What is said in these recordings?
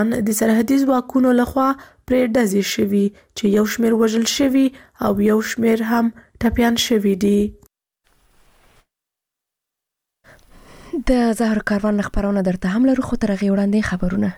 د سرحدي ځواکونو لخوا پرې ډزې شوي چې یو شمېر وژل شوي او یو شمېر هم ټپیان شوي دي. د زهرو کاروان خبرونه درته هم لرو، خو تر هغې وړاندې خبرونه.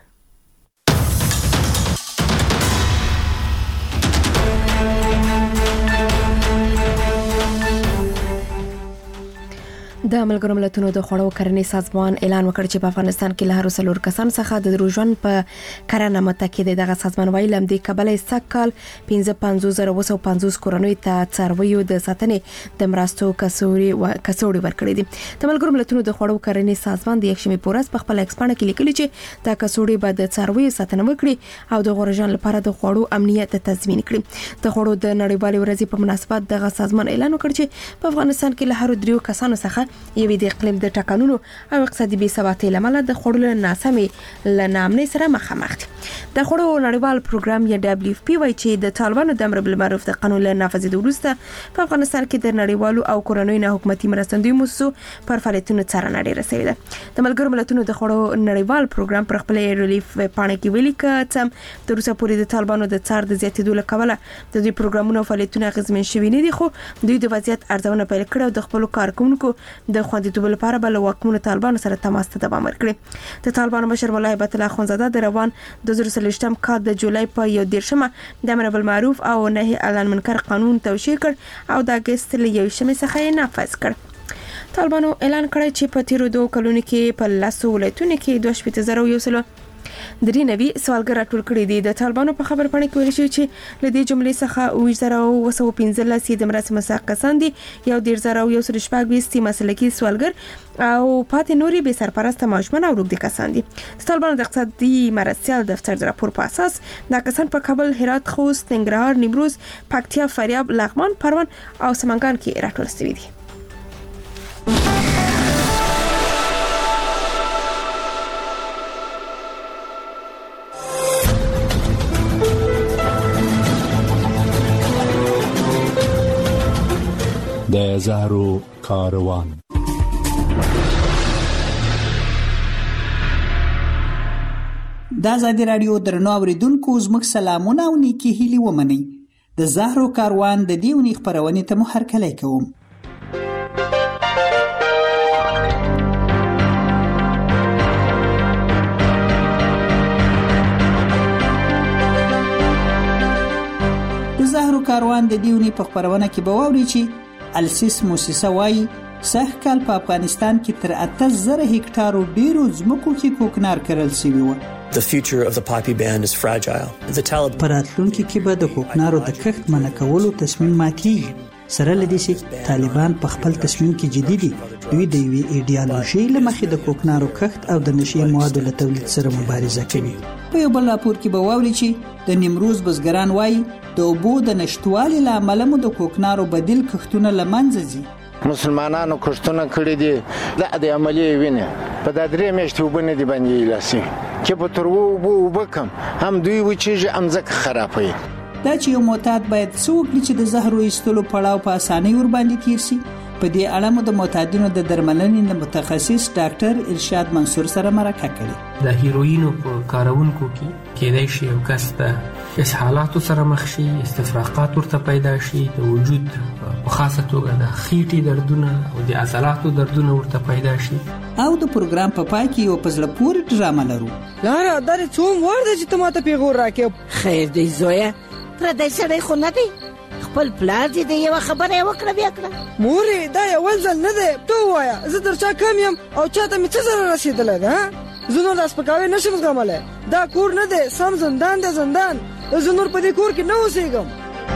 د ملګرو ملتونو د خوړو کرنې سازمان اعلان وکړ چې په افغانستان کې له هر 4 کسانو څخه د دروژن په کرنه متکی دی. دغه سازمان وایي لمدې کبله سکل 55,250 کورنۍ ته څارویو د ساتنې د مرستو کڅوړې ورکړې دي. د ملګرو ملتونو د خوړو کرنې سازمان د یکشنبه په ورځ په خپل ایکس باندې کې لیکلي چې دا کڅوړې به د څارویو ساتنه وکړي او د غوړژان لپاره د خوړو امنیت تضمین کړي. د خوړو د نړیوالې ورځې په مناسبت دغه سازمان اعلان وکړ چې په افغانستان کې له هر 3 کسانو څخه یوې د اقلیم د ټاکنونو او اقتصادي بې ثباتۍ لامل د خوړو ناسمې لنامنې سره مخامخ دي. د خوړو نړیوال پروګرام یا WFP وایي چې د طالبانو د امر بالمعروف د قانون له نافذېدو وروسته په افغانستان کې د نړیوالو او کورنیو نه حکومتي مرستندویو مؤسسو پر فعالیتونو څارنه ډېره شوې ده. د ملګرو ملتونو د خوړو نړیوال پروګرام پر خپل ریلیف پاڼه کې ویلي چې تر اوسه پورې د طالبانو د څار د زیاتېدو له کبله د دوی پروګرامونو او فعالیتونه اغېزمن شوي نه دي، خو دوی د وضعیت ارزونه پیل کړې او د خپل کارکونکو د خوندیتوب لپاره بل واکمنو طالبانو سره تماس ته دوام ورکړي. د طالبانو مشر ملا هیبت الله اخونزاده د روان 2023 کال د جولای په 11 د امر بالمعروف او نهي عن المنکر قانون توشیح کړ او د اگست له 1 څخه یې نافذ کړ. طالبانو اعلان کړی چې په تیرو 2 کلونو کې په 10 ولایتونو کې 280,000 درې نوي سوالګر راټول کړي دي. د طالبانو په خبر پاڼه کې ویل شوی چې لدې جملې څخه 2,215 د مراسم مساق کسان دي، یو 1,126 مسلکي سوالګر او پاتې نوري به سرپرست ماشومان او روږدي کسان دي. د طالبانو د اقتصادي مرستیال دفتر د راپور په اساس دا کسان په کابل، هرات، خوست، ننګرهار، نیمروز، پکتیا، فاریاب، لغمان، پروان او سمنګان کې راټول شوي دي. د زهرو کاروان. د ازادي رادیو درنو اوریدونکو زموږ سلامونه او نیکی هیلې ومنئ. د زهرو کاروان د دې ونې خپرونې ته مو هرکلی کوم. د زهرو کاروان د دې ونې په خپرونه کې به واورئ چې السیس موسسه وایي سږ کال په افغانستان کې تر 8,000 هکټارو ډیرو ځمکو کې کوکنار کرل شوی و. The future of the poppy band is fragile. The Taliban په راتلونکي کې به د کوکنارو د کښت منع کولو تصمیم ماتېږي. سره له دې چې طالبان په خپل تصمیم کې جدي دي. دوی د یوې ایډیالوژي له مخې د کوکنارو کښت او د نشي موادو له تولید سره مبارزه کوي. په یو بل راپور کې به واوري چې د نیمروز بزګران وایي د اوبو د نشټوالي له امله مو د کوکنارو بدیل کښتونه له منځه ځي. مسلمانانو کښتونه کړي دي د عملي وینه په د 3 میاشتې اوبه نه دي باندې لاسي چې په تر اوبه کم هم دوی وچیږي امځکه خرابوي. دا چې یو معتاد باید څه وکړي چې د زهرو ایستلو پړاو په اسانۍ ور باندې تیر شي. په دې اړه مو د معتادینو د درملنې د متخصص ډاکټر ارشاد منصور سره مرکه کړې. د هیروینو په کارونکو کې کېدای شي یو کس د اسهالاتو سره مخ شي، استفراقات ورته پیدا شي، د وجود په خاصه توګه د خېټې دردونه او د عضلاتو دردونه ورته پیدا شي. او د پروګرام په پای کې یو پزله پورې ډرامه لرو. لاره دا څوم ورده چې ته ماته پیغور راکې. خیر دی زویا، پردی سړی خو نه دی، خپل پلار دې د یو خبره وکړه بیا کړه. مورې دا یو ځل نه دی، ته وایا زه در چا کم یم او چاته مې څه زره رسېدلی ده. زه نور د سپکاوی نشم زغملی. دا کور نه دی، سم زندان دی زندان. زه نور په دې کور کې نه اوسېږم.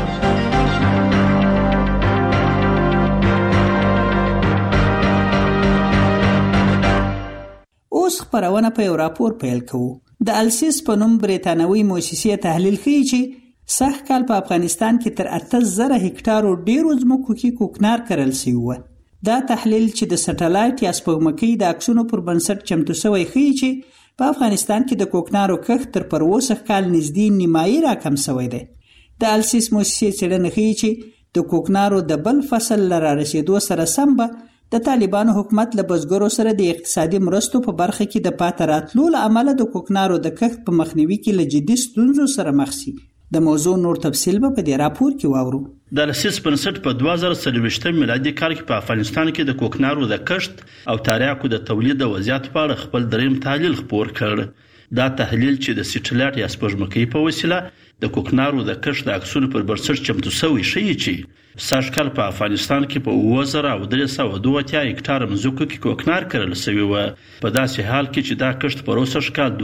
اوس خپرونه په یو راپور پیل کوو. د السیس په نوم بریتانوي موسسې تحلیل ښیي چې سږ کال په افغانستان کې تر 8,000 هکټارو ډیرو ځمکو کې کوکنار کرل شوی و. دا تحلیل چې د سټلایټ یا سپوږمکۍ د عکسونو پر بنسټ چمتو شوی ښیي چې په افغانستان کې د کوکنارو کښت تر پر اوسه کال نږدې نیمایي راکم شوی دی. د السیس موسسې څېړنه ښیي چې د کوکنارو د بل فصل له رارسېدو سره سم به د طالبانو حکومت له بزګرو سره د اقتصادي مرستو په برخه کې د پاتې راتلو له امله د کوکنارو د کښت په مخنیوي کې له جدي ستونزو سره مخ شي. د موضوع نور تفصیل به په دې راپور کې واورو. د لسیس بنسټ په 2023 میلادي کال کې په افغانستان کې د کوکنارو د کښت او تریاکو د تولید د وضعیت په اړه خپل دریم تحلیل خپور کړ. دا تحلیل چې د سټلایټ یا سپوږمکۍ په وسیله د کوکنارو د کښت د عکسونو پر بنسټ چمتو شوی شي چې سږ کال په افغانستان کې په 2332 هکټار مځکو کې کوکنار کرل شوی و. په داسې حال کې چې دا کښت په روسش کال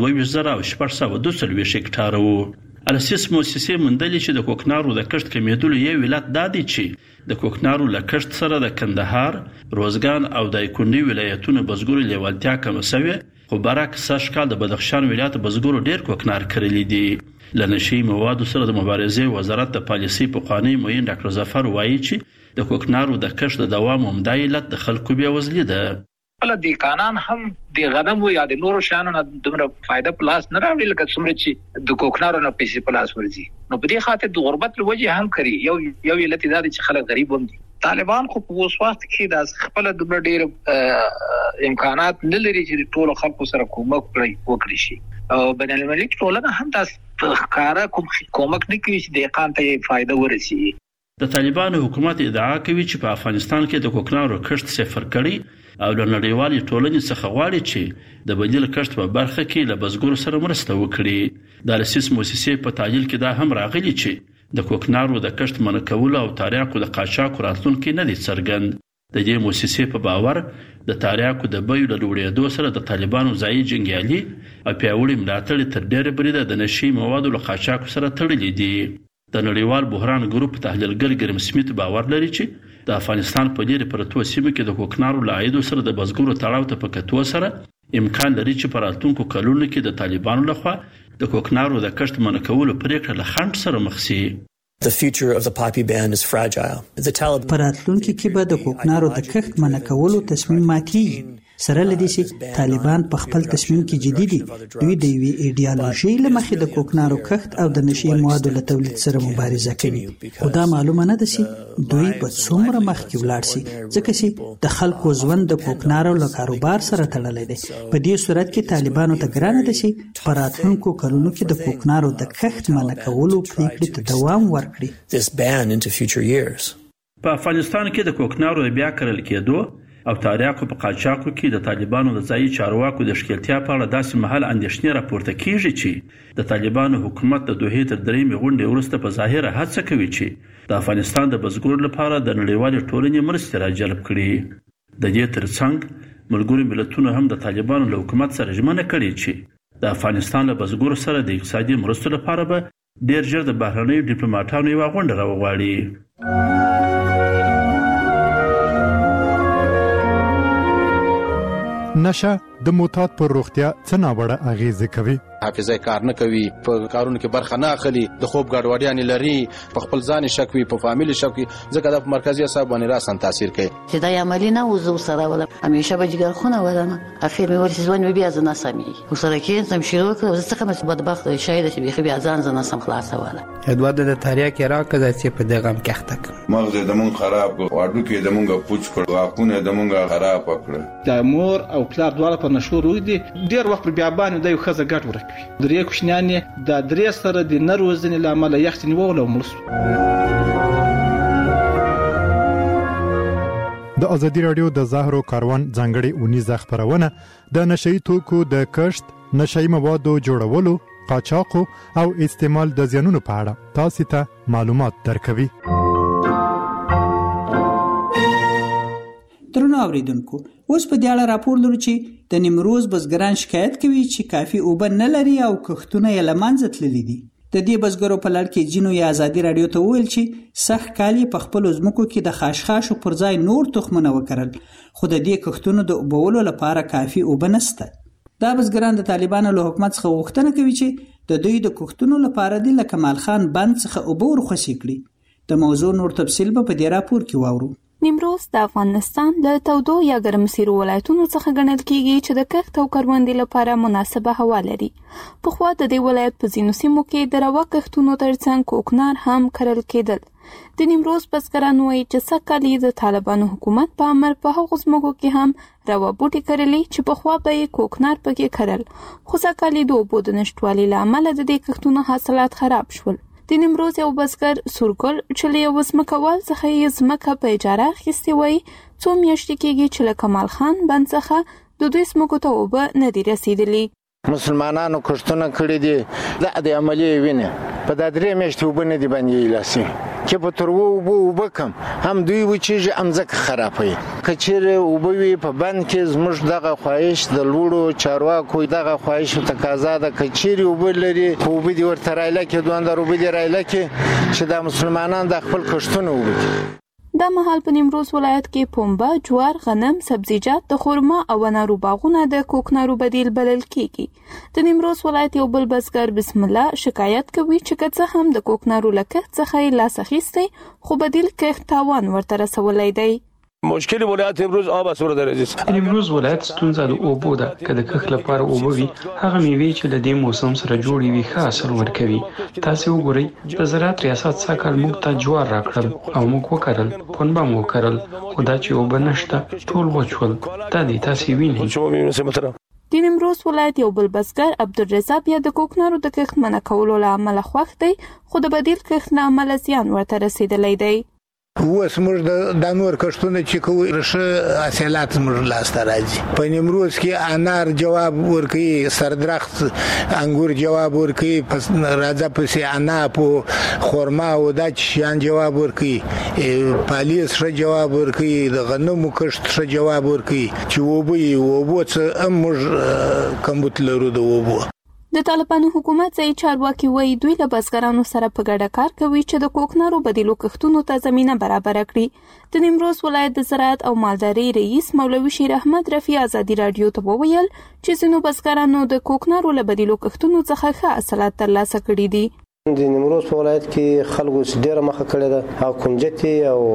2622 هکټار و. السیس موسسې مندلې چې د کوکنارو د کښت کمیدلو یو ولایت دادی چې د کوکنارو له کښت سره د کندهار، روزګان او د کونډي ولایتونو بزګرو لیوالتیا کم شوی، خو برعکس سږ کال د بدخشان ولایت بزګرو ډیر کوکنار کړلی دي. لنشي موادو سره د مبارزې وزارت د پالیسي پخوانی معین ډاکټر ظفر وایي چې د کوکنارو د کښت د دوام عمده علت د خلکو بیوزلي ده. کله د قانون هم د غنمو یا د نورو شیانو نه دومره فائدہ پلاس نه راوړي لکه څومره چې د کوکنارو نه پیسې پلاس ورځي. نو په دې خاطر د غربت لوجه هم کوي یو علت دا چې خلک غریب هم دي. طالبان خو په اوس وخت کې د خپل دومره ډیر امکانات نه لري چې ټول خلکو سره کومک وکړي شي او بین المللي ټولنه هم تاسو ښکارا کومک نه کوي چې د اقامت ته فائدہ ورسي. د طالبانو حکومت ادعا کوي چې په افغانستان کې د کوکنارو کښت صفر کړي او له نړیوالې ټولنې څخه غواړي چې د بدیل کښت په برخه کې له بزګرو سره مرسته وکړي. د لسیس موسسې په تحلیل کې دا هم راغلي چې د کوکنارو د کښت منع کول او تریاکو د قاچاق راتلونکي نه دي څرګند. د دې موسسې په باور د تریاکو د بیو له لوړېدو سره د طالبانو ځایي جنګیالي او پیاوړي ملاتړ تر ډېره بریده د نشي موادو له قاچاق سره تړلي دي. د نړیوال بحران ګروپ تحلیلګر ګرم سمیت باور لري چې د افغانستان په لري پرتو سیمو کې د کوکنارو له عایدو سره د بزګرو تړاو ته په کتو سره امکان لري چې په راتلونکو کلونو کې د طالبانو لخوا د کوکنارو د کښت منع کولو پریکړه له خنډ سره مخ شي. The future of the poppy ban is fragile. The Taliban په راتلونکي کې به د کوکنارو د کښت منع کولو تصمیم ماتېږي. سره لدی چې طالبان په خپل تصمیم کې جدي دي. دوی د یوې ایډیالوژي له مخې د کوکنارو کښت او د نشي موادو له تولید سره مبارزه کوي. خو دا معلومه نه ده چې دوی به څومره مخکې ولاړ شي ځکه چې د خلکو ژوند د کوکنارو له کاروبار سره تړلی دی. په دې صورت کې طالبانو ته ګرانه ده چې په راتلونکو کلونو کې د کوکنارو د کښت منع کولو پریکړې ته دوام ورکړي. This ban into future years. په افغانستان کې د کوکنارو بیا کرل کېدو او تریاکو په قاچاقو کې د طالبانو د ځایي چارواکو د ښکیلتیا په اړه داسې مهال اندېښنې راپورته کیږي چې د طالبانو حکومت د دوحې تر درېیمې غونډې وروسته په ظاهره هڅه کوي چې د افغانستان د بزګرو لپاره د نړیوالې ټولنې مرستې راجلب کړي. د دې ترڅنګ ملګرو ملتونو هم د طالبانو له حکومت سره ژمنه کړې چې د افغانستان له بزګرو سره د اقتصادي مرستو لپاره به ډېر ژر د بهرنیو ډیپلوماټانو یوه غونډه راوغواړي. نشه د معتاد پر روغتیا څه ناوړه اغیزه کوي. حافظه کار نه کوي، په کارونو کې برخه نه اخلي، د خوب ګډوډیان لري، په خپل ځان شک وي، په فامیل شک وي، ځکه د مرکزی اعصاب باندې راسن تاثیر کوي. چې دا عملی نه وزو سره ولا همیشه به جګر خونه ولنه اخر مې ورسې ځوان بیا ځنه سمي وسره کې سم شروع کړ زه څنګه مې بدبخت شاید چې بیا ځان ځنه سم خلاص ولا ادوار د تاریخ کې راکړه چې په دغه کښتک مغز د مون خراب واډو کې د مونږه پوچ کړ واقونه د مونږه خراب کړ. د مور او پلار دواړه په نشو روي دي ډیر وخت بیا باندې د یو خزه ګټ ورکوي. درې کوښنیانې د درې سره د نروزنې لامل یختنی وغلو ملس. د ازادي رادیو د زهرو کاروان ځانګړي اونیزه خبرونه د نشئی توکو د کښت، نشئی موادو جوړولو، قاچاق او استعمال د زیانونو په اړه تاسو ته معلومات درکوي. درنو اوریدونکو، اوس په دې اړه راپور لرو چې د نیمروز بزګران شکایت کوي چې کافي اوبه نه لري او کښتونه یې له منځه تللي دي. د دې بزګرو په لړ کې ځینو یې ازادي رادیو ته وویل چې سخت کال یې په خپلو ځمکو کې د خاشخاشو پر ځای نور تخمونه وکرل، خو د دې کښتونو د اوبولو لپاره کافي اوبه نشته. دا بزګران د طالبانو له حکومت څخه غوښتنه کوي چې د دوی د کښتونو لپاره د کمال خان بند څخه اوبه ورخصي کړي. د موضوع نور تفصیل به په دې راپور کې واورو. نیمروز د افغانستان له تودو یا ګرمسیرو ولایتونو څخه ګڼل کیږي چې د کښت او کروندې لپاره مناسبه هوا لري. پخوا د دې ولایت په ځینو سیمو کې د روا کښتونو ترڅنګ کوکنار هم کرل کېدل. د نیمروز بزګران وایي چې سږ کال د طالبانو حکومت په امر په هغو ځمکو کې هم روا بوټي کرلي چې پخوا به یې کوکنار پکې کرل، خو سږ کال د اوبو د نشتوالي له امله د دې کښتونو حاصلات خراب شول. د نیمروز یو بزګر سورګل چې له یو ځمکوال څخه یې ځمکه په اجاره اخیستې وایي څو میاشتې کېږي چې له کمال خان بند څخه د دوی ځمکو ته اوبه نه دي رسیدلي. مسلمانانو کښتونه کړي دي د عملي وینه په دا 3 میاشتې اوبه نه دي باندې لاسي چې په تر اوبه کم هم دوی وچیږي هم ځکه خرابوي. که چیرې اوبه وي په بند کې زموږ دغه خواهش د لوړو چارواکو دغه خواهش تقاضا ده که چیرې اوبه لري اوبه دي ورته رایله کې دوندر اوبه دي رایله کې چې د مسلمانان د خپل کښتونه وکړي. دا مهال په نیمروز ولایت کې پنبه، جوار، غنم، سبزیجات، د خرما او انارو باغونه د کوکنارو بدیل بلل کیږي. د نیمروز ولایت یو بل بزګر بسم الله شکایت کوي چې که څه هم د کوکنارو له کښت څخه یې لاس اخیستی خو بدیل کښت تاوان ورته رسولی دی. مشکل ولایت امروز آب از صورت عزیز امروز ولایت ستونزه د اوبو ده که د کښت لپاره اوبه وي هغه میوې چې له دې موسم سره جوړې وي ښه حاصل ورکوي. تاسې وګورئ د زراعت ریاست سږ کال موږ ته جوار راکړل او موږ وکرل، پنبه مو وکرل، خو دا چې اوبه نشته ټول وچ شول. دا دی تاسې وینئ. د نیمروز ولایت یو بل بزګر عبدالرضا بیا د کوکنارو د کښت منع کولو له امله خوښ دی خو د بدیل کښت له امله زیان ورته رسیدلی دی. اوس موږ د نور کښتونه چې کوو ښه حاصلات موږ لاسته راځي. په نیمروز کې انار جواب ورکوي، سردرخت انګور جواب ورکوي، راځه پسې عناب او خرما او دا شیان جواب ورکوي، پالیس ښه جواب ورکوي، د غنمو کښت ښه جواب ورکوي چې اوبه څه هم موږ کمبود لرو د اوبو. د طالبانو حکومت ځایي چارواکي وایي دوی له بزګرانو سره په ګډه کار کوي چې د کوکنارو بدیلو کښتونو ته زمینه برابره کړي. د نیمروز ولایت د زراعت او مالدارۍ رئیس مولوي شیر احمد رفیع ازادي راډیو ته وویل چې ځینو بزګرانو د کوکنارو له بدیلو کښتونو څخه ښه حاصلات ترلاسه کړي دي. د نیمروز په ولایت کې خلکو ډیره مخه کړې ده او کنجتي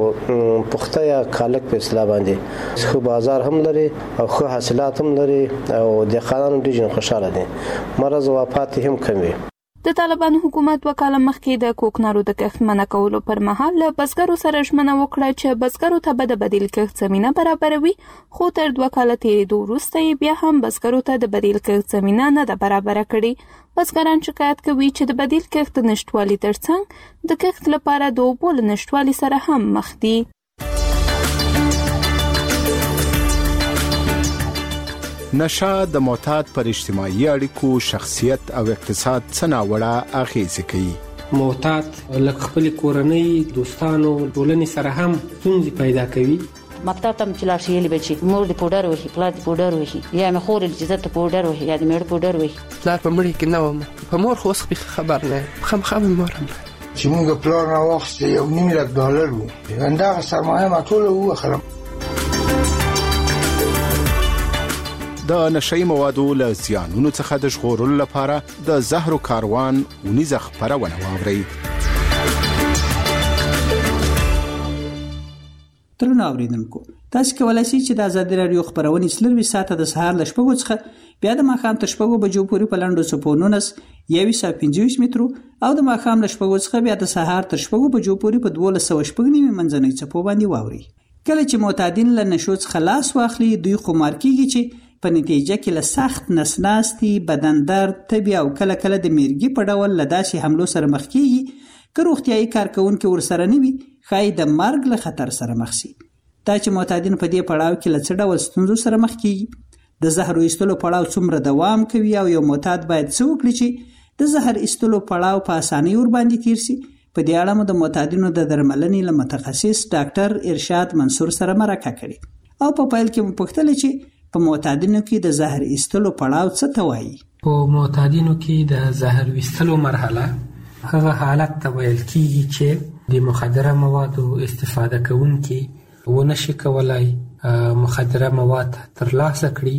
او پخته یا کالک په اصطلاح باندې خو بازار هم لري او خو حاصلات هم لري او د خانانو ډیره خوشاله دي، مرز او وفات هم کم وي. د طالبانو حکومت وکاله مخکې د کوکنارو د کښت منع کولو پر مهال له بزګرو سره ژمنه وکړه چې بزګرو ته به د بدیل کښت زمینه برابروي، خو تر 2 کاله تېرېدو وروسته یې بیا هم بزګرو ته د بدیل کښت زمینه نه ده برابره کړې. بزګران شکایت کوي چې د بدیل کښت نشتوالي ترڅنګ د کښت لپاره د اوبو له نشتوالي سره هم مخ دي. نشه د معتاد پر اجتماعي اړیکو، شخصیت او اقتصاد څه ناوړه اغیزې کوي. معتاد لکه خپل کورنۍ، دوستانو، ټولنې سره هم ستونزې پیدا کوي. مکتب ته چې لاړ شي یلی بچي مور دې پوډر وهي، پلار دې پوډر وهي، یا مې خور دې عزت پوډر وهي، یا دې مېړه پوډر وهي. پلار په مړي کې نه وم، په مور خو اوس خبر نه خامخا مور هم چې موږ پلار نه واخیستې $1,000,000 وو، همدغه سرمایه ما ټوله ووخلم. د نشئی موادو له زیانونو څخه د ژغورلو لپاره د زهرو کاروان ونیزه خپرونه واورئ. درنو اوریدونکو، تاسو کولای شئ چې د ازادي راډیو خبرونه سلوي ساعته د سهار ل 8 څخه بیا د ماښام تر 8 بجو پورې په لاندو سپونونس 125 مترو او د ماښام ل 8 څخه بیا د سهار تر 8 بجو پورې په 1290 منځنۍ چپو باندې واوري. کله چې معتادین له نشو څخه لاس واخلي دوی خمار کیږي چې په نتیجه کې له سخت نسناستي، بدن درد، تبي او کله کله د میرګي په ډول له داسې حملو سره مخ کیږي که روغتیايي کارکونکو ورسره نه وي ښایي د مرګ له خطر سره مخ شي. دا چې معتادین په دې پړاو کې له څه ډول ستونزو سره مخ کیږي، د زهر ایستلو پړاو څومره دوام کوي او یو معتاد باید څه وکړي چې د زهر ایستلو پړاو په اسانۍ ور باندې تیر شي، په دې اړه مو د معتادینو د درملنې له متخصص ډاکټر ارشاد منصور سره مرکه کړې او په پیل کې مو پوښتل چې په معتادینو کې د زهر ایستلو پړاو څه ته وایي. په معتادینو کې د زهر ایستلو مرحله هغه حالت ته ویل کیږي چې د مخدره موادو استفاده کوونکي ونشي کولای مخدره مواد ترلاسه کړي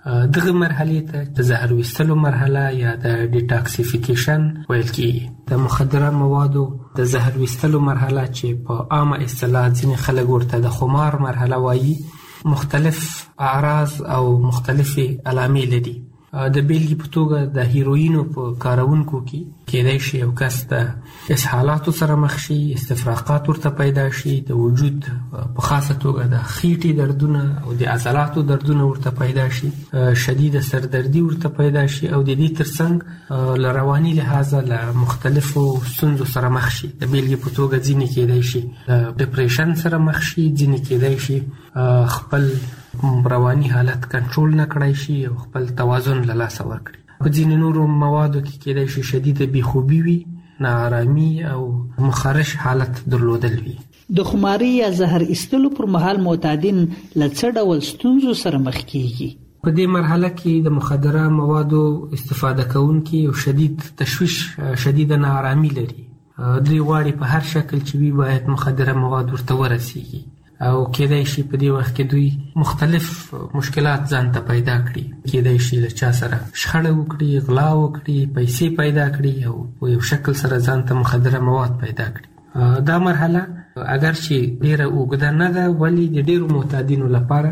دغه مرحله ته د زهر ویستلو مرحله یا د ډیټاکسیفیکیشن ویل کیږي. د مخدره موادو د زهر ویستلو مرحله چې په عامه اصطلاح ځینې خلک ورته د خمار مرحله وایي مختلف اعراض او مختلفې علامې لري. د بیلګې په توګه د هیروینو په کارونکو کې کېدای شي یو کس د اسهالاتو سره مخ شي، استفراقات ورته پیدا شي، د وجود په خاصه توګه د خېټې دردونه او د عضلاتو دردونه ورته پیدا شي، شدید سردردي ورته پیدا شي او د دې ترڅنګ له رواني لحاظه له مختلفو ستونزو سره مخ شي. د بیلګې په توګه ځینې کېدای شي له ډپریشن سره مخ شي، ځینې کېدای شي خپل رواني حالت کنټرول نه کړای شي او خپل توازن له لاسه ورکړي. په ځینې نورو موادو کې کېدای شي شدید بېخوبي وي، ناارامي او مخرش حالت درلودل وي. د خماري یا زهر ایستلو پر مهال معتادین له څه ډول ستونزو سره مخ کیږي؟ په دې مرحله کې د مخدره موادو استفاده کوونکي او شدید تشویش، شدید ناارامي لري. دوی غواړي په هر شکل چې وي باید مخدره مواد ورته ورسیږي او کېدای شي په دې وخت کې دوی مختلف مشکلات ځان ته پیدا کړي. کېدای شي له چا سره شخړه وکړي، غلا وکړي، پیسې پیدا کړي او په یو شکل سره ځان ته مخدره مواد پیدا کړي. دا مرحله اگر چې ډیره اوږده نه ده ولی د ډیرو معتادینو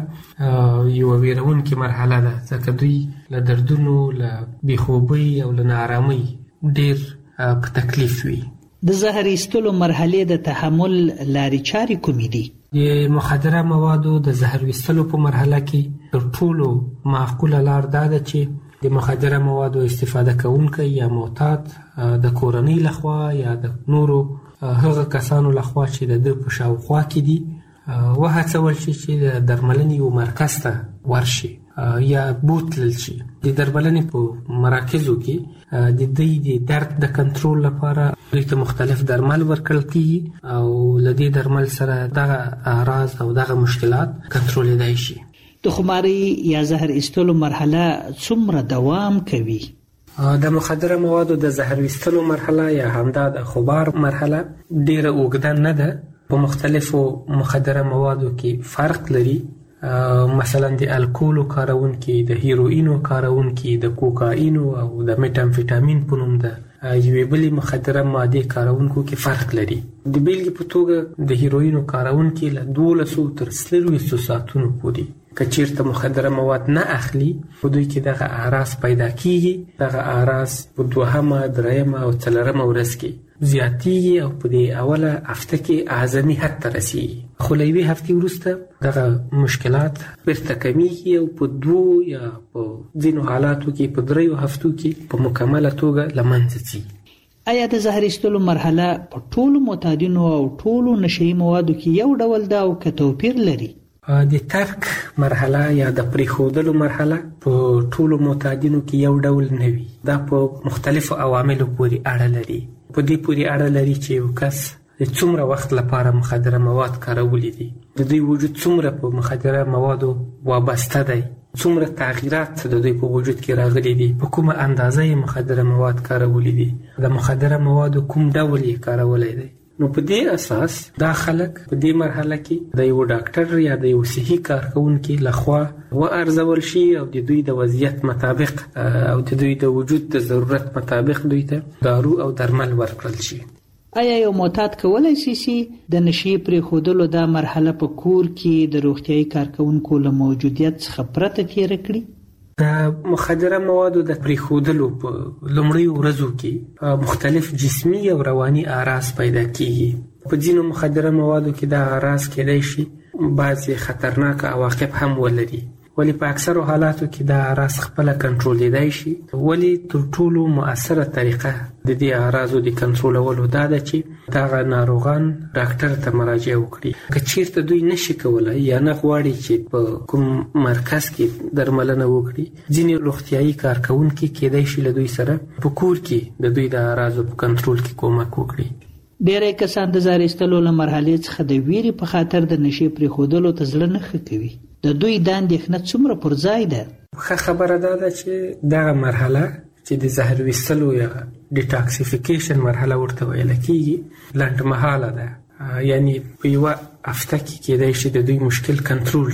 لپاره یو ویرونکې مرحله ده، ځکه دوی له دردونو، له بېخوبۍ او له ناارامۍ ډیر په تکلیف وي. د زهر ایستلو مرحله د تحمل لارې چارې کومې دي؟ د مخدره موادو د زهر ویستلو په مرحله کې تر ټولو معقوله لار دا ده چې د مخدره موادو استفاده کوونکی یا معتاد د کورنۍ لخوا یا د نورو هغه کسانو لخوا چې د ده په شاوخوا کې دي وهڅول شي چې د درملنې یو مرکز ته ورشي یا بوتلل شي. د درملنې په مراکزو کې د دوی د درد د کنټرول لپاره دوی ته مختلف درمل ورکړل کیږي او له دې درمل سره دغه اعراض او دغه مشکلات کنټرولېدای شي. د خماري یا زهر ایستلو مرحله څومره دوام کوي؟ د مخدره موادو د زهر ایستلو مرحله یا همدا د خمار مرحله ډیره اوږده نه ده. په مختلفو مخدره موادو کې فرق لري. مثلا د الکولو کارونکي، د هیروینو کارونکي، د کوکاینو او د میټامفیټامین په نوم د یوې بلې مخدره مادې کارونکو کې فرق لري. د بیلګې په توګه د هیروینو کارونکي له 12 تر 24 ساعتونو پورې که چیرته مخدره مواد نه اخلي په دوی کې دغه اعراض پیدا کیږي. دغه اعراض په 2، 3 او 4 ورځ کې زیاتیږي او په دې اوله هفته کې اعظمي حد ته رسیږي. خو له یوې هفتې وروسته دغه مشکلات بیرته کمیږي او په 2 یا په ځینو حالاتو کې په 3 هفتو کې په مکمله توګه له منځه ځي. آیا د زهر ایستلو مرحله په ټولو معتادینو او ټولو نشهیي موادو کې یو ډول ده او که توپیر لري؟ د ترک مرحله یا د پریښودلو مرحله په ټولو معتادینو کې یو ډول نه وي. دا په مختلفو عواملو پورې اړه لري. په دې پورې اړه لري چې یو کس د څومره وخت لپاره مخدره مواد کارولی دي، د دوی وجود څومره په مخدره موادو وابسته دی، څومره تغییرات د دوی په وجود کې راغلي دي، په کومه اندازه یې مخدره مواد کارولی دي، د مخدره موادو کوم ډول یې کارولی دی. نو په دې اساس دا خلک په دې مرحله کې د یو ډاکټر یا د یو صحي کارکونکي لخوا وارزول شي او د دوی د وضعیت مطابق او د دوی د وجود د ضرورت مطابق دوی ته دارو او درمل ورکړل شي. آیا یو معتاد کولای شي د نشي پرېښودلو دا مرحله په کور کې د روغتیايي کارکونکو له موجودیت څخه پرته تیر کړي؟ د مخدره موادو د پرېښودلو په لومړیو ورځو کې مختلف جسمي او رواني اعراض پیدا کیږي. په ځینو مخدره موادو کې دا اعراض کېدای شي بعضې خطرناک عواقب هم ولري، ولی په اکثرو حالاتو کې دا اعراض خپله کنټرولېدای شي. ولی تر ټولو مؤثره طریقه د دې اعراضو د کنټرولولو دا ده چې دغه ناروغان ډاکټر ته مراجعه وکړي. که چیرته دوی نشي کولی یا نه غواړي چې په کوم مرکز کې درملنه وکړي، ځینې روغتیايي کارکونکي کېدای شي له دوی سره په کور کې د دوی د اعراضو په کنټرول کې کومک وکړي. ډېری کسان د زهر ایستلو له مرحلې څخه د ویرې په خاطر د نشي پرېښودلو ته زړه نه ښه کوي. د دوی دا اندېښنه څومره پر ځای ده؟ ښه خبره دا ده چې دغه مرحله چې د زهر ویستلو یا ډیټاکسیفیکیشن مرحله ورته ویل کېږي لنډمهاله ده. یعنی په یوه هفته کې کېدای شي د دوی مشکل کنټرول شي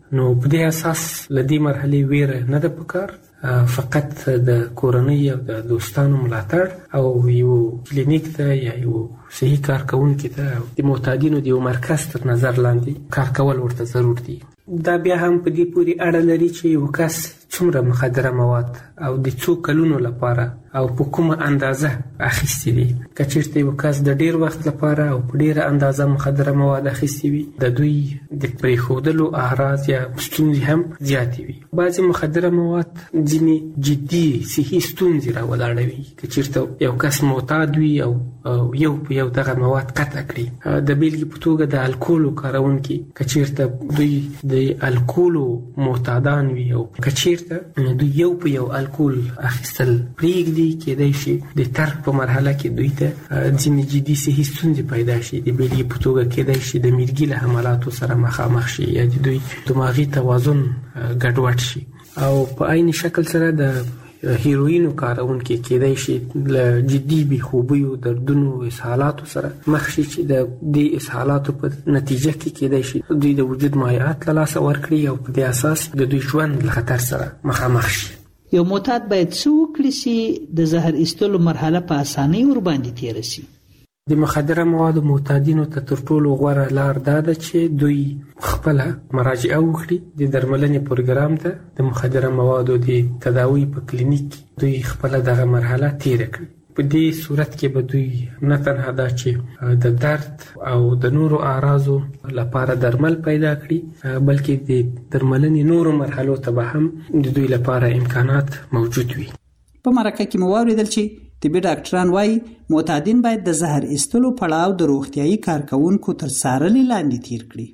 نو په دې اساس لدی مرحله ویره نه ده پکار، فقط د کورنۍ او د دوستانو ملاتړ او یو کلینیک ته یا یو صحي کارکونکي ته د معتادینو د یو مرکز تر نظر لاندې کار کول ورته ضرور دي. دا بیا هم په دې پورې اړه لري چې یو کس څومره مخدره مواد او د څو کلونو لپاره او په کومه اندازه اخیستي دي. که چېرته یو کس د ډېر وخت لپاره او په ډېره اندازه مخدره مواد اخیستي وي، د دوی د پرېښودلو اعراض یا ستونزې هم زیاتې وي. بعضې مخدره مواد ځینې جدي صحي ستونزې راولاړوي. که چېرته یو کس معتاد وي او یو په یو دغه مواد قطع کړي، د بېلګې په توګه د الکولو کارونکي که چېرته دوی د الکولو معتادان وي او که چېرته دوی یو په یو الکول اخیستل پرېږدي، کېدای شي د ترک په مرحله کې دوی ته ځینې جدي صحي ستونزې پیدا شي. د بېلګې په توګه کېدای شي د میرګي له حملاتو سره مخامخ شي یا د دوی دماغي توازن ګډوډ شي. او په عین شکل سره د هیروینو کارونکي کېدای شي له جدي بېخوبیو، دردونو، اسهالاتو سره مخ شي چې د دې اسهالاتو په نتیجه کې کېدای شي دوی د وجود مایعات له لاسه ورکړي او په دې اساس د دوی ژوند له خطر سره مخامخ شي. یو معتاد باید څه وکړي چې د زهر ایستلو مرحله په اسانۍ ورباندې تېره شي؟ د مخدره موادو معتادینو ته تر ټولو غوره لار دا ده چې دوی خپله مراجعه وکړي د درملنې پروګرام ته. د مخدره موادو د تداوی په کلینیک دوی خپله دغه مرحله تېره کړي. په دې صورت کې به دوی نه تنها دا چې د درد او د نورو اعراضو لپاره درمل پیدا کړي، بلکې د درملنې نورو مرحلو ته به هم د دوی لپاره امکانات موجود وي. په مرکه کې مو واورېدل چې طبي ډاکټران وایي معتادین باید د زهر ایستلو پړاو د روغتیایي کارکونکو تر څارنې لاندې تیر کړي.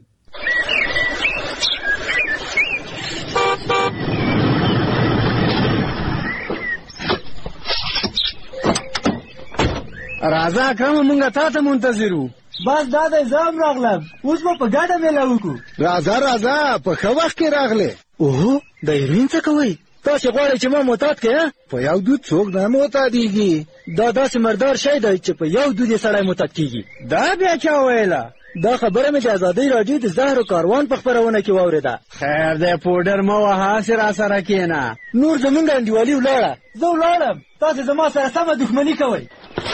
راځه اکرم، مونږ تا ته منتظر وو. بس دا دی زه هم راغلم، اوس به په ګډه میله وکړو. راځه په ښه وخت کې راغلې. اوهو د هیروین څه کوئ؟ تاسې غواړئ چې ما معتاد کړې؟ په یو دود څوک نه معتادېږي. دا داسې مردار شی دی چې په یو دود یې سړی معتاد کېږي. دا بیا چا ویله؟ دا خبره مې د ازادۍ راډیو د زهرو کاروان په خپرونه کې واورېده. خیر دی پوډر مه وهه، هسې راسره کښېنه. نور زمونږ انډیوالي ولاړه، زه ولاړم، تاسې زما سره سمه دښمني کوئ.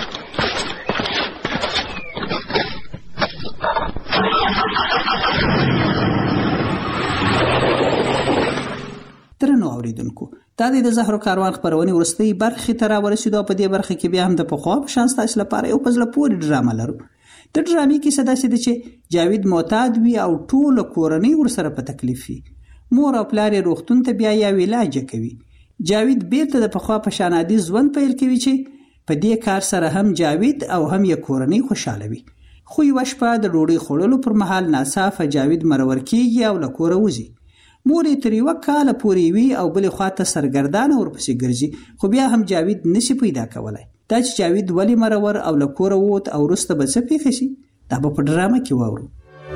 درنو اوریدونکو، دا د زهرو کاروان خپرونې وروستۍ برخې ته راورسېدو. په دې برخه کې بیا هم د پخوا په شان ستاسو لپاره یو په زړه پورې ډرامه لرو. د ډرامې کیسه داسې ده چې جاوید معتاد وي او ټوله کورنۍ ورسره په تکلیف وي. مور او پلار یې روغتون ته بیا یو علاج کوي. جاوید بیرته د پخوا په شان عادي ژوند پیل کوي چې په دې کار سره هم جاوید او هم یې کورنۍ خوشاله وي. خو یوه شپه د ډوډۍ خوړلو پر مهال ناڅاپه جاوید مرور کېږي او له کوره وځي. مور یې تر یوه کاله پورې وي او بلې خواته سرګردانه ورپسې ګرځي، خو بیا هم جاوید نشي پیدا کولی. دا چې جاوید ولې مرور او له کوره ووت او وروسته به څه پېښه شي، دا به په ډرامه کې واورو.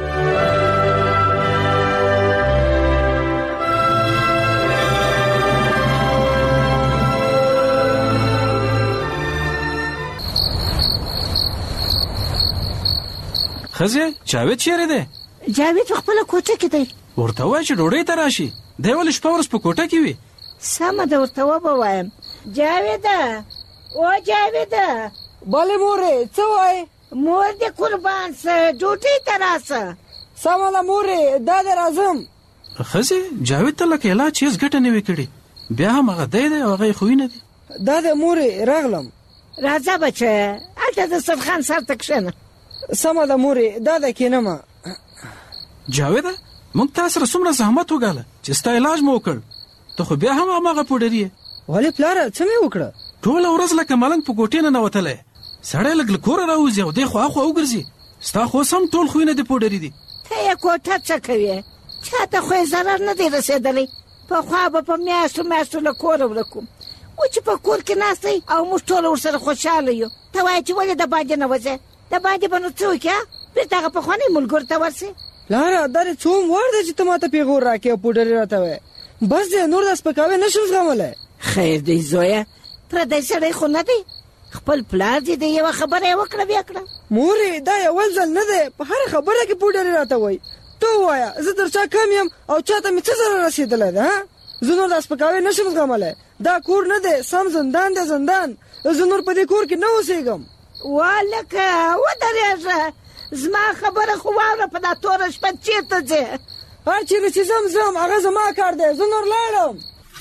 خزه جاوید چیرې دی؟ جاوید په خپله کوټه کې دی. ورته وایه چې ډوډۍ ته راشي. دی ولې شپه ورځ په کوټه کې وي؟ سمه ده، ورته ووایم. جاویده، او جاویده. بلې مورې، څه وایې؟ مور دې قربان سه، ډوډۍ ته راسه. سمه ده مورې، دا دې راځم. خزه جاوید ته لکه علاج هېڅ ګټه نه وي کړې، بیا هم هغه دی او هغه یې خوینه دي. دا دې مورې راغلم. راځه بچه، هلته د سرخان سر ته کښېنه. سمه ده مورې، دا ده کښېنمه. جاویده، موږ تا سره څومره زحمت وګاله چې ستا علاج مو وکړ، ته خو بیا هم هماغه پوډري یې. ولې پلاره، څه مې وکړه؟ ټوله ورځ لکه ملنګ په کوټې ننوتلی، سړی لږ له کوره راوځي او دی خوا خوا وګرځي. ستا خو اوس هم ټول خویونه دې پوډري دي. ته یې کوټه څه کوې؟ چا ته خو یې ضرر نه دی رسېدلی. پخوا به په میاشتو له کوره ورک وم، و چې په کور کې ناست دی او موږ ټوله ورسره خوشحاله یو. ته وایې چې ولې د باندې نه وځې؟ د باندې به نو څه وکړې؟ بېرته هغه پخواني ملګرو ته ورسې. پلاره، دا دې څوم وار دی چې ته ما ته پیغور راکړې او پوډري راته وایې؟ بس دی، نور دا سپکاوی نشم زغملی. خیر دی زویه، پردی سړی خو نه دی، خپل پلار دې د یوه خبره یې وکړه بیا کړه. مورې، دا یو ځل نه دی، په هره خبره کې پوډري راته وایي. ته وایا زه در چا کم یم او چاته مې څه ضرر رسېدلی ده؟ زه نور دا سپکاوی نشم زغملی. دا کور نه دی، سم زندان دی زندان. زه نور په دې کور کې نه اوسېږم. والکه ودرېږه، زما خبره خو واوره، په دا توره شپه چېرته ځې؟ هر چېرې چې ځم هغه زما کار دی، زه نور لاړم.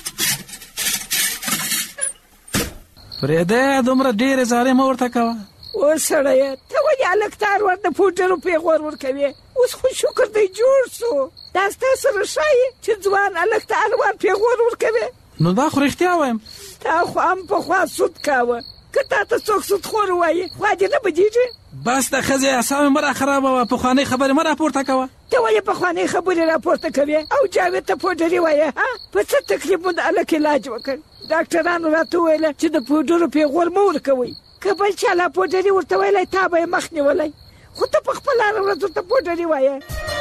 فرېده دومره ډېرې زارۍ مه ورته کوه. اوس سړیه ته ولې هلک ته ورته پوډرو پیغور ورکوې؟ اوس خو شکر دی جوړ سو. دا ستا سره ښایي چې ځوان هلک ته هر وار پیغور ورکوې؟ نو دا خو رښتیا وایم. تا خو هم پخوا سود کاوه، که تا ته څوک سودخور ووایي خوا دې نه بدېږي؟ بس د ښځې اعصاب مه راخرابوه، پخوانۍ خبرې مه راپورته کوه. ته ولې پخوانۍ خبرې راپورته کوې او جاوید ته پوډري وایې؟ په څه تکلیف مو د هلک علاج وکړ؟ ډاکټرانو راته وویله چې د پوډرو پیغور مه ورکوئ، که بل چا لا پوډري ورته ویلی تا به یې مخ نیولی، خو ته په خپله هره ورځ ورته پوډري وایې.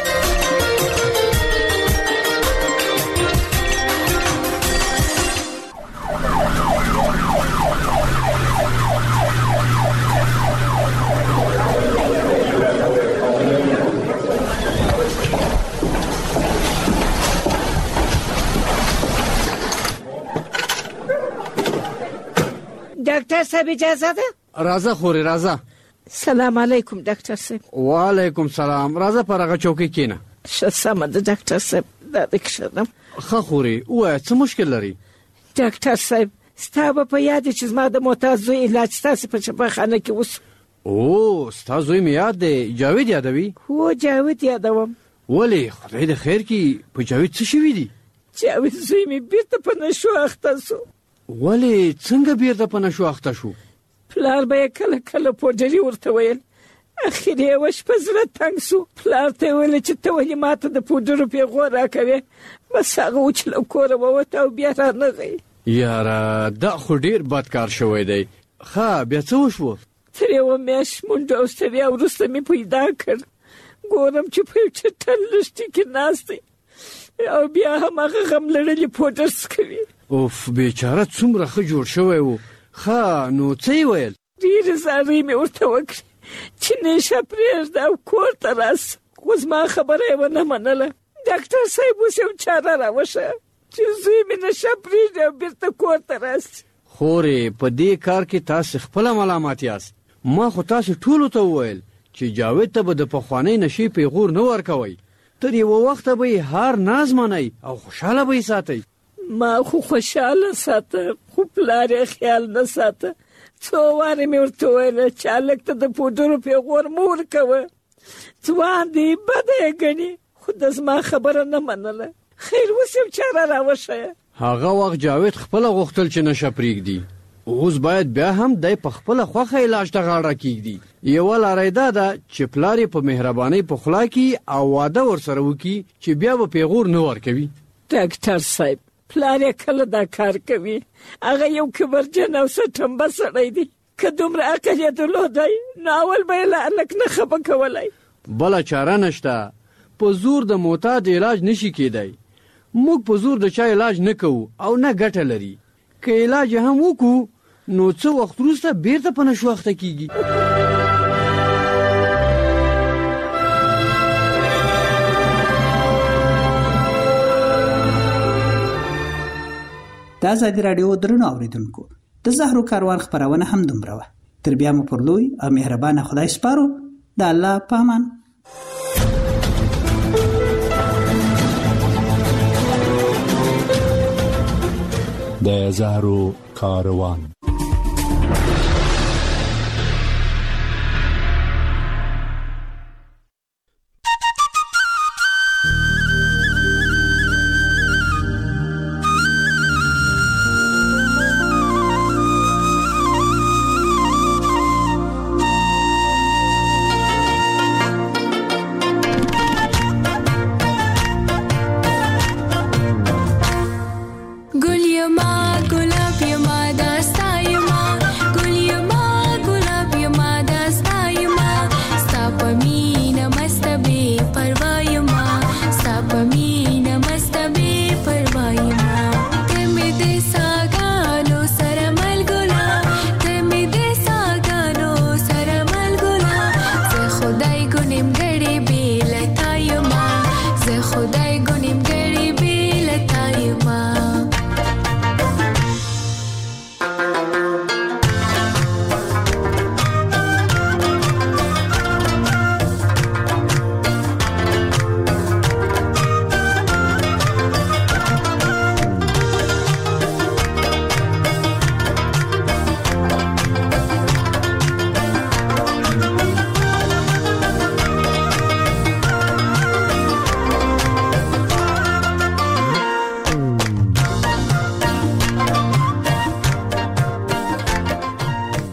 ډاکټر صاحب اجازه ده؟ راځه خورې راځه. سلام علیکم ډاکټر صاحب. وعلیکم سلام. راځه پر هغه چوکۍ کښېنه. ښه سمه ده ډاکټر صاحب، دا دې کښېنم. ښه خورې ووایه څه مشکل لري؟ ډاکټر صاحب ستا به په یاد چې زما د معتاد زوی علاج ستاسې په شفاخانه کې وسو. او ستا زوی مې یاد دی، جاوید یادوي؟ هو جاوید یادوم. ولې خدای د خیر کړي، په جاوید څه شوي دي؟ جاوید زوی مې بیرته په نشو اخته سو. ولې څنګه بیرته په نشو اخته شو؟ پلار به یې کله کله پوډري ورته ویل، اخر یوه شپه زړه تنګ سو، پلار ته یې ویل چې ته ولې ماته د پوډرو پیغور راکوې؟ بس هغه و چې له کوره ووته او بیا رانغی. یاره دا خو ډېر بد کار شوی دی. ښه بیا څه وشوه؟ تر یوه میاشت منډه او ستړیا وروسته مې پیدا کړ، ګورم چې په یو چټل لښتي کې ناست دی او بیا هم هغه غم لړلي پوډر څکوي. اوف بیچاره څومره ښه جوړ شوی و. ښه نو څه یې ویل؟ ډېرې زارۍ مې ورته وکړې چې نشه پرېږده او کور ته راسه، خو زما خبره یې ونه منله. ډاکټر صاحب اوس یو چاره راوښیه چې زوی مې نشه پرېږدي او بېرته کور ته راسي. خورې په دې کار کې تاسې خپله ملامت یاست. ما خو تاسې ټولو ته وویل چې جاوید ته به د پخوانۍ نشې پیغور نه ورکوئ، تر یوه وخته به یې هر ناز منئ او خوشحاله به یې ساتئ. ما خو خوشحاله ساته، خو پلار یې خیال نه ساته. څو وارې مې ورته وویله چې هلک ته د پوډرو پیغور مه ورکوه، ځوان دی بده یې ګڼي، خو د زما خبره نه منله. خیر اوس یو چاره راوښیه. هغه وخت جاوید خپله غوښتل چې نشه پرېږدي، اوس باید بیا هم دی په خپله خوښه علاج ته غاړه کېږدي. یوه لاره یې دا ده چې پلار یې په مهربانۍ پخلا کړي او واده ورسره وکړي چې بیا به پیغور نه ورکوي. ډاکټر صاحب پلار یې کله دا کار کوي، هغه یو کبرجن او سټمبه سړی دی، که دومره عقل یې درلودی نو اول به یې له هلک نه خفه کولی. بله چاره نشته، په زور د معتاد علاج نشي کېدی. موږ په زور د چا علاج نه کوو او نه ګټه لري. که علاج هم وکړو نو څه وخت وروسته بیرته په نشو اخته کېږي. د ازادي راډیو درنو اوریدونکو، د زهرو کاروان خبرونه هم دومره وه. تر بیا مو پر لوی او مهربانه خدای سپارو. د الله په امان. د زهرو کاروان.